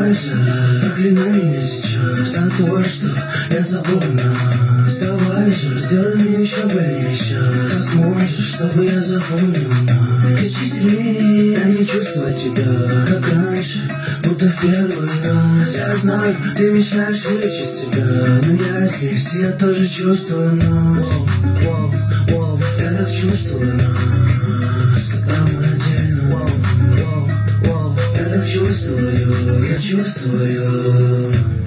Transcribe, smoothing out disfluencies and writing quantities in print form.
Давай же, проклинай меня сейчас за то, что я забыл нас. Давай же, сделай мне еще больнее сейчас, как можешь, чтобы я запомнил нас. Кричи сильнее, я не чувствую тебя, как раньше, будто в первый раз. Я знаю, ты мечтаешь вылечить себя, но я здесь, я тоже чувствую нас. Я так чувствую нас, когда мы отдельно. Я так чувствую, я чувствую.